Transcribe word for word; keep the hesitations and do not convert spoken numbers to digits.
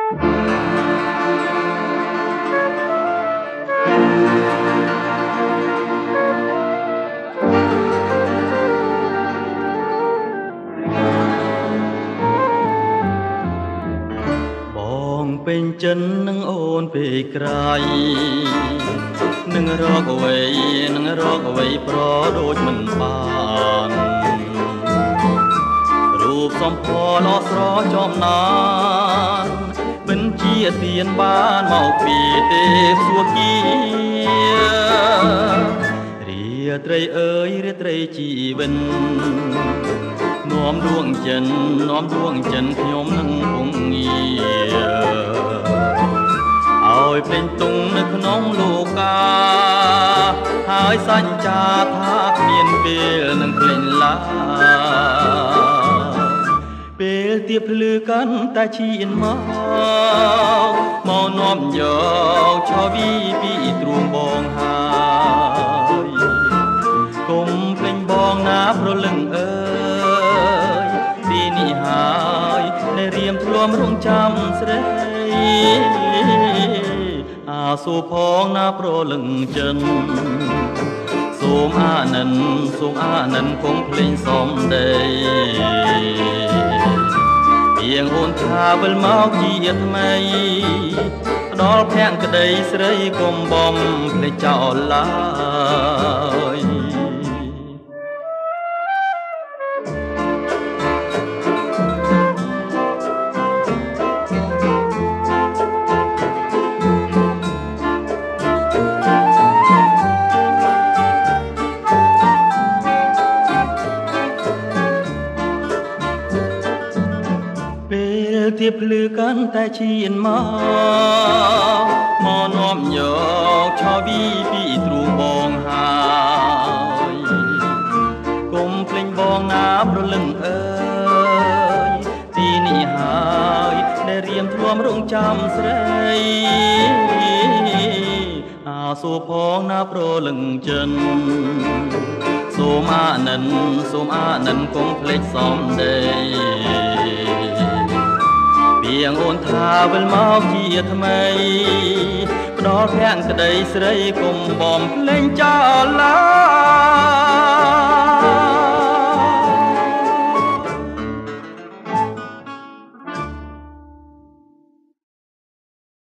เป็นចិននឹងអូនពេកក្រៃនឹងរកអ្វីនឹងរកអ្វីប្រដូចមិនបានរូបសំផស្សល្អស្រចំណានមិនជាទៀនបានមកពីទេពសួគ៌រាត្រីអើយរាត្រីជីវិននាំដួងចិននាំដួងចិនខ្ញុំនឹងពងងាឲ្យពេញទុំនៅក្នុងលោកាហើយសញ្ចាថាគ្មានពេលនឹងភ្លេចឡាពេលទៀបភ្លឺកាន់តែឈានមកមកនាំយកឆវីពីទ្រូងបងហើយគុំភ្លេចបងណាប្រលឹងអើយទីនេះហើយដែលរៀមធ្លាមរងចាំស្រីអាសូរផងណាប្រលឹងចិនសូមអានិនសូមអានិនគង់ភ្លេងសំដីៀងអូនថាវិលមកជាថ្មីផ្ដល់ភក្តីស្រីកុំបំភ្លេចចោលឡើយទៀបភ្លឺកាន់តែឈានមកមកនាំយកឆវីពីទ្រូងបងហើយគុំភ្លេចបងណាប្រលឹងអើយទីនេះហើយដែលរៀមធ្លាមរងចាំស្រីអាសូរផងណាប្រលឹងចិនសូមអានិនសូមអានិនគង់ភ្លេចសំដីៀងអូនថាវិលមកជាថ្មីផ្ដល់ភក្តីស្រីកុំបំភ្លេចចោលឡើយ